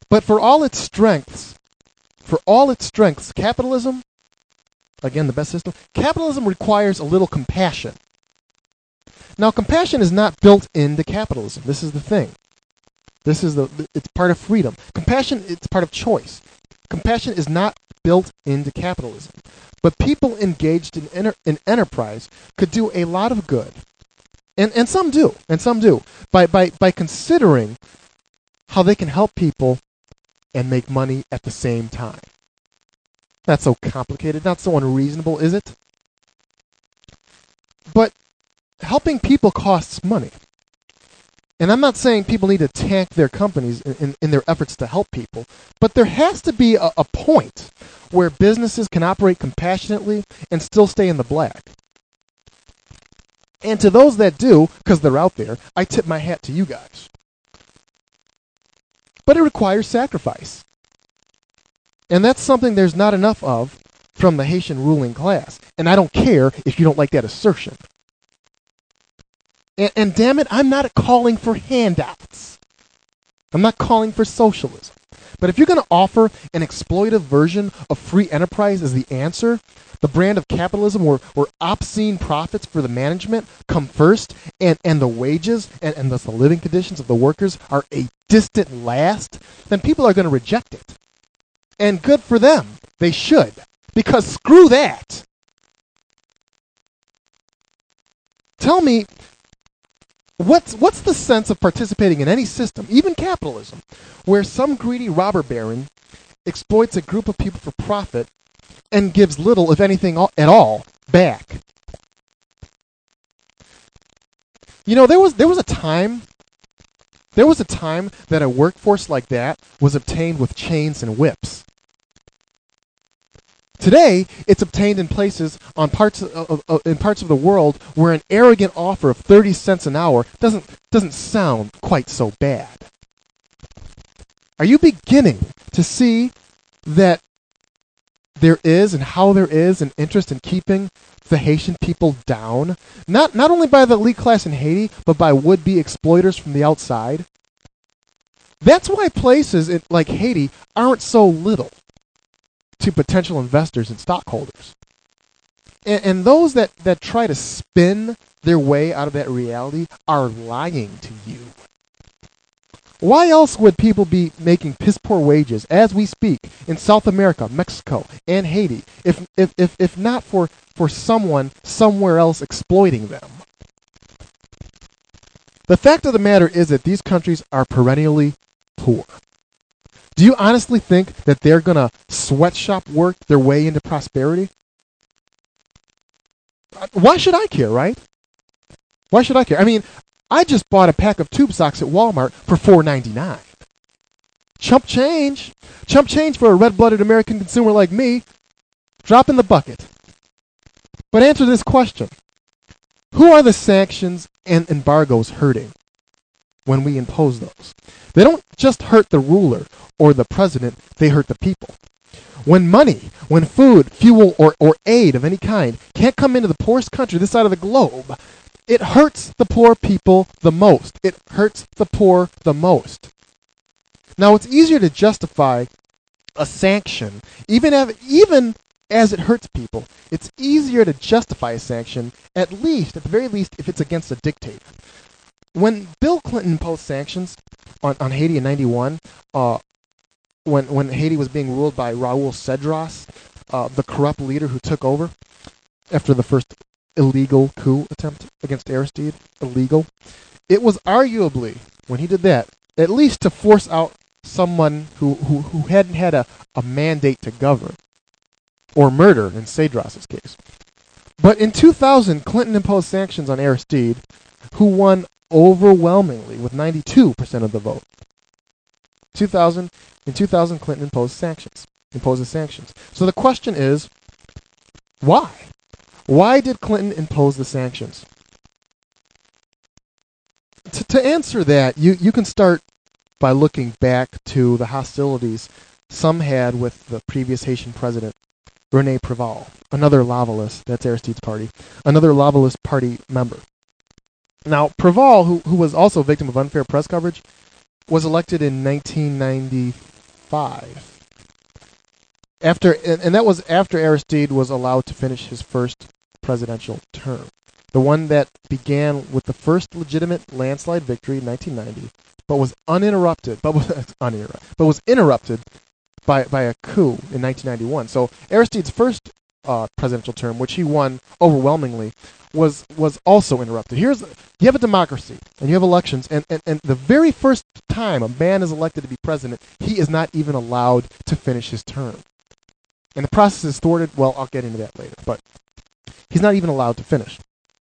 But for all its strengths, capitalism, again, the best system, capitalism requires a little compassion. Now, compassion is not built into capitalism. This is the thing. It's part of freedom. Compassion, it's part of choice. Compassion is not built into capitalism. But people engaged in enterprise could do a lot of good. And some do. By considering how they can help people and make money at the same time. Not so complicated, not so unreasonable, is it? But helping people costs money. And I'm not saying people need to tank their companies in their efforts to help people, but there has to be a point where businesses can operate compassionately and still stay in the black. And to those that do, because they're out there, I tip my hat to you guys. But it requires sacrifice. And that's something there's not enough of from the Haitian ruling class. And I don't care if you don't like that assertion. And damn it, I'm not calling for handouts. I'm not calling for socialism. But if you're going to offer an exploitive version of free enterprise as the answer, the brand of capitalism where obscene profits for the management come first, and the wages and thus the living conditions of the workers are a distant last, then people are going to reject it. And good for them. They should. Because screw that. Tell me, what's the sense of participating in any system, even capitalism, where some greedy robber baron exploits a group of people for profit and gives little, if anything at all, back? You know, there was a time that a workforce like that was obtained with chains and whips. Today, it's obtained in places in parts of the world where an arrogant offer of 30 cents an hour doesn't sound quite so bad. Are you beginning to see that there is and how there is an interest in keeping the Haitian people down? Not only by the elite class in Haiti, but by would-be exploiters from the outside. That's why places like Haiti aren't so little to potential investors and stockholders. And those that try to spin their way out of that reality are lying to you. Why else would people be making piss-poor wages as we speak in South America, Mexico, and Haiti if not for someone somewhere else exploiting them? The fact of the matter is that these countries are perennially poor. Do you honestly think that they're going to sweatshop work their way into prosperity? Why should I care, right? Why should I care? I mean, I just bought a pack of tube socks at Walmart for $4.99. Chump change. Chump change for a red-blooded American consumer like me. Drop in the bucket. But answer this question. Who are the sanctions and embargoes hurting when we impose those? They don't just hurt the ruler or the president, they hurt the people. When money, when food, fuel, or aid of any kind can't come into the poorest country this side of the globe, it hurts the poor people the most. It hurts the poor the most. Now, it's easier to justify a sanction, even as it hurts people. It's easier to justify a sanction, at the very least, if it's against a dictator. When Bill Clinton imposed sanctions on Haiti in 91, when Haiti was being ruled by Raul Cedras, the corrupt leader who took over after the first illegal coup attempt against Aristide, illegal, it was arguably, when he did that, at least to force out someone who hadn't had a mandate to govern, or murder in Cedras' case. But in 2000, Clinton imposed sanctions on Aristide, who won overwhelmingly with 92% of the vote. In 2000, Clinton imposes sanctions. So the question is, why? Why did Clinton impose the sanctions? To answer that, you can start by looking back to the hostilities some had with the previous Haitian president, René Préval, another Lavalist, that's Aristide's party, another Lavalist party member. Now, Préval, who was also a victim of unfair press coverage, was elected in 1994 1995. And that was after Aristide was allowed to finish his first presidential term. The one that began with the first legitimate landslide victory in 1990, but was interrupted by a coup in 1991. So Aristide's first presidential term, which he won overwhelmingly, was also interrupted. You have a democracy and you have elections, and the very first time a man is elected to be president, he is not even allowed to finish his term. And the process is thwarted. Well, I'll get into that later, but he's not even allowed to finish.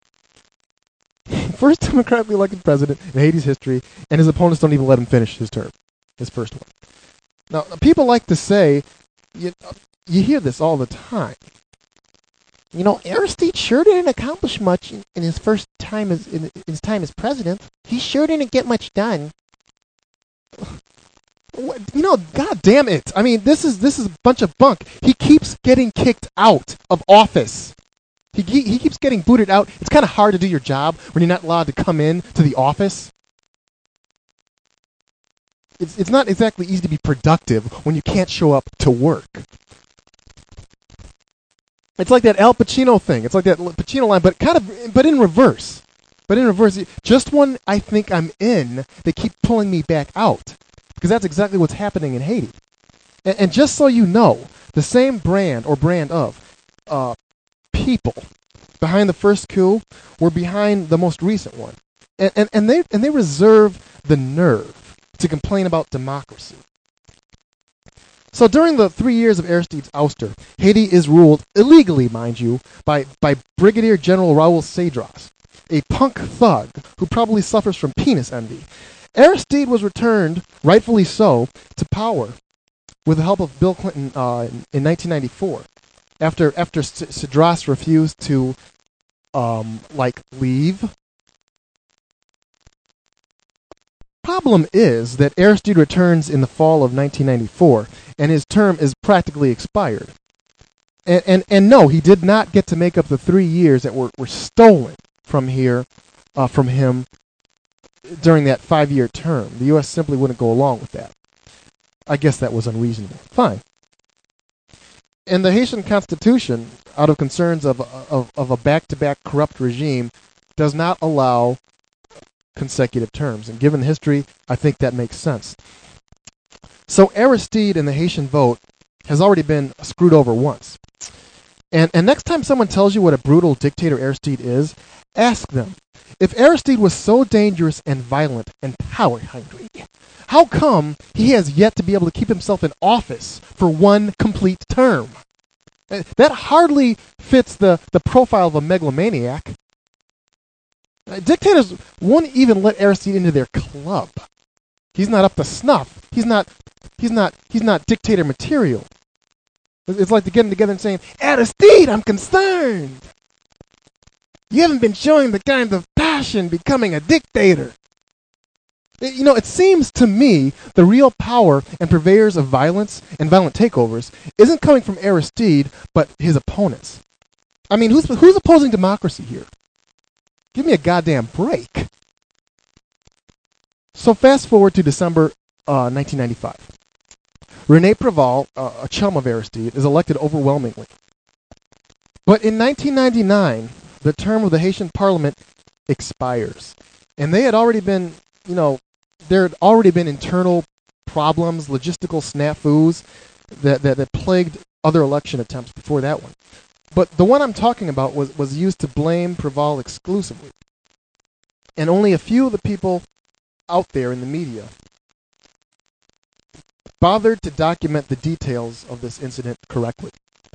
First democratically elected president in Haiti's history, and his opponents don't even let him finish his term, his first one. Now, people like to say, you hear this all the time. Aristide sure didn't accomplish much in his first time as president. He sure didn't get much done. God damn it! I mean, this is a bunch of bunk. He keeps getting kicked out of office. He keeps getting booted out. It's kind of hard to do your job when you're not allowed to come in to the office. It's not exactly easy to be productive when you can't show up to work. It's like that Al Pacino thing. It's like that Pacino line, but in reverse. Just when I think I'm in, they keep pulling me back out. Because that's exactly what's happening in Haiti. And just so you know, the same brand of people behind the first coup were behind the most recent one. And they reserve the nerve to complain about democracy. So during the 3 years of Aristide's ouster, Haiti is ruled, illegally mind you, by Brigadier General Raoul Cedras, a punk thug who probably suffers from penis envy. Aristide was returned, rightfully so, to power with the help of Bill Clinton in 1994, after Cedras refused to leave. Problem is that Aristide returns in the fall of 1994, and his term is practically expired. And no, he did not get to make up the 3 years that were stolen from him during that 5-year term. The U.S. simply wouldn't go along with that. I guess that was unreasonable. Fine. And the Haitian Constitution, out of concerns of a back-to-back corrupt regime, does not allow consecutive terms. And given the history, I think that makes sense. So Aristide and the Haitian vote has already been screwed over once. And next time someone tells you what a brutal dictator Aristide is, ask them, if Aristide was so dangerous and violent and power-hungry, how come he has yet to be able to keep himself in office for one complete term? That hardly fits the profile of a megalomaniac. Dictators won't even let Aristide into their club. He's not up to snuff. He's not dictator material. It's like they're getting together and saying, Aristide, I'm concerned. You haven't been showing the kind of passion becoming a dictator. It seems to me the real power and purveyors of violence and violent takeovers isn't coming from Aristide, but his opponents. I mean, who's opposing democracy here? Give me a goddamn break. So fast forward to December 1995. René Préval, a chum of Aristide, is elected overwhelmingly. But in 1999, the term of the Haitian parliament expires. And they had already been, there had already been internal problems, logistical snafus that plagued other election attempts before that one. But the one I'm talking about was used to blame Préval exclusively. And only a few of the people out there in the media bothered to document the details of this incident correctly.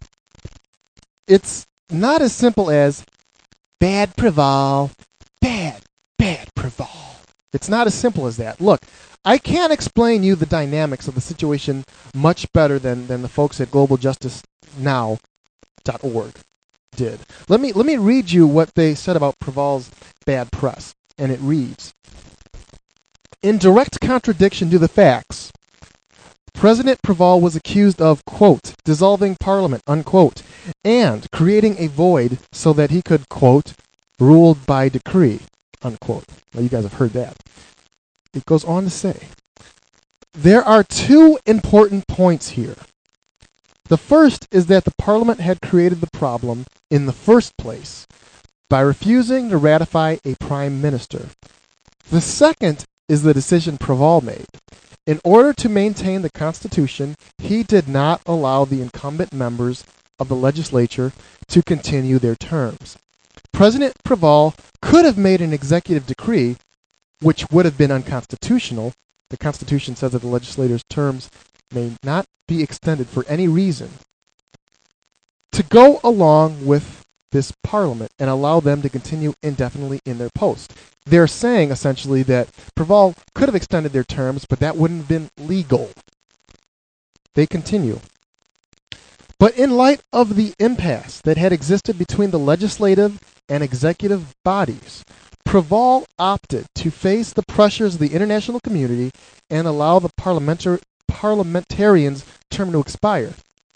It's not as simple as bad Préval, bad Préval. It's not as simple as that. Look, I can't explain you the dynamics of the situation much better than the folks at globaljusticenow.org did. Let me read you what they said about Préval's bad press, and it reads, in direct contradiction to the facts, President Préval was accused of, quote, dissolving parliament, unquote, and creating a void so that he could, quote, rule by decree, unquote. Well, you guys have heard that. It goes on to say, There are two important points here. The first is that the Parliament had created the problem in the first place by refusing to ratify a prime minister. The second is the decision Preval made. In order to maintain the Constitution, he did not allow the incumbent members of the legislature to continue their terms. President Preval could have made an executive decree, which would have been unconstitutional. The Constitution says that the legislator's terms may not be extended for any reason, to go along with this Parliament and allow them to continue indefinitely in their post. They're saying essentially that Preval could have extended their terms, but that wouldn't have been legal. They continue. But in light of the impasse that had existed between the legislative and executive bodies, Preval opted to face the pressures of the international community and allow the parliamentarians' term to expire.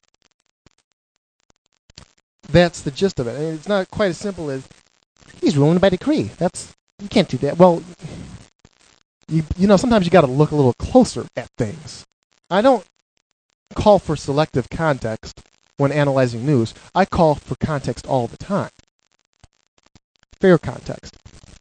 That's the gist of it. It's not quite as simple as he's ruling by decree. You can't do that. Well, you know, sometimes you got to look a little closer at things. I don't call for selective context when analyzing news. I call for context all the time. Fair context.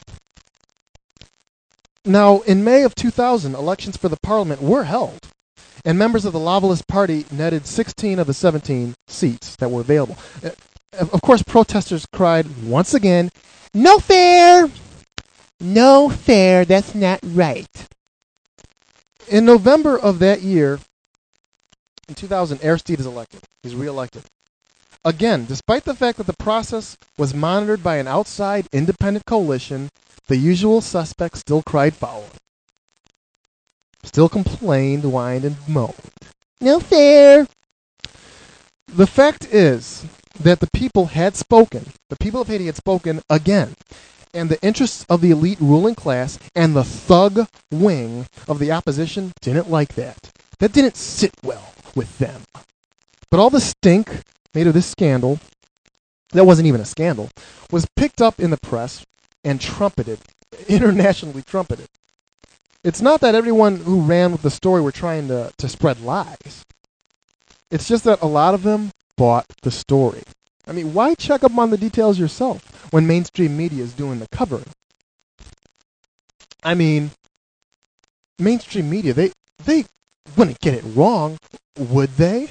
Now, in May of 2000, elections for the Parliament were held, and members of the Loyalist Party netted 16 of the 17 seats that were available. Of course, protesters cried once again, "No fair! No fair, that's not right." In November of that year, in 2000, Aristide is elected. He's re-elected. Again, despite the fact that the process was monitored by an outside independent coalition, the usual suspects still cried foul. Still complained, whined, and moaned. No fair! The fact is that the people had spoken. The people of Haiti had spoken again. And the interests of the elite ruling class and the thug wing of the opposition didn't like that. That didn't sit well with them. But all the stink made of this scandal, that wasn't even a scandal, was picked up in the press and trumpeted, internationally trumpeted. It's not that everyone who ran with the story were trying to spread lies. It's just that a lot of them bought the story. I mean, why check up on the details yourself when mainstream media is doing the covering? I mean, mainstream media, they wouldn't get it wrong, would they?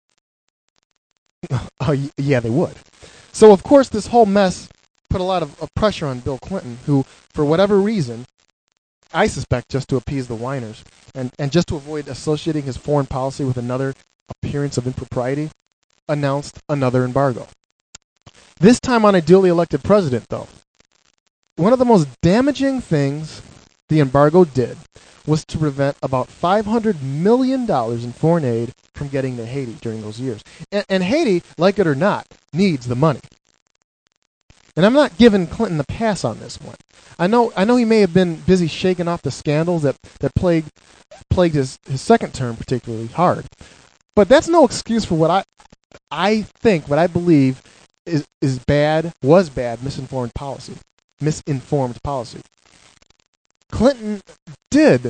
Oh, yeah, they would. So, of course, this whole mess put a lot of pressure on Bill Clinton, who, for whatever reason, I suspect just to appease the whiners, and just to avoid associating his foreign policy with another appearance of impropriety, announced another embargo. This time on a duly elected president, though. One of the most damaging things the embargo did was to prevent about $500 million in foreign aid from getting to Haiti during those years. And Haiti, like it or not, needs the money. And I'm not giving Clinton a pass on this one. I know he may have been busy shaking off the scandals that plagued his second term particularly hard. But that's no excuse for what I believe was bad, misinformed policy. Clinton did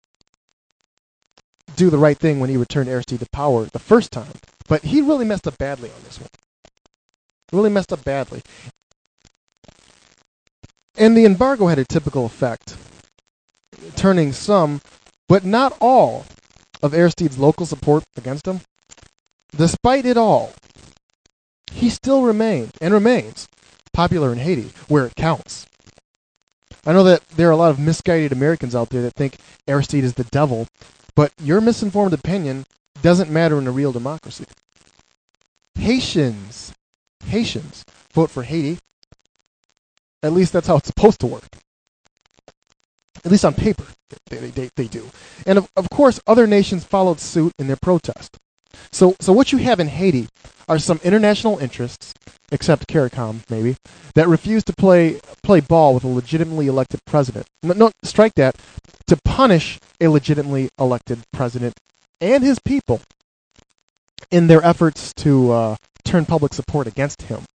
do the right thing when he returned Aristide to power the first time, but he really messed up badly on this one. Really messed up badly. And the embargo had a typical effect, turning some, but not all, of Aristide's local support against him. Despite it all, he still remained, and remains, popular in Haiti, where it counts. I know that there are a lot of misguided Americans out there that think Aristide is the devil, but your misinformed opinion doesn't matter in a real democracy. Haitians vote for Haiti. At least that's how it's supposed to work. At least on paper, they do. And of course, other nations followed suit in their protest. So what you have in Haiti are some international interests, except CARICOM maybe, that refuse to play ball with a legitimately elected president. No, strike that. To punish a legitimately elected president and his people in their efforts to turn public support against him.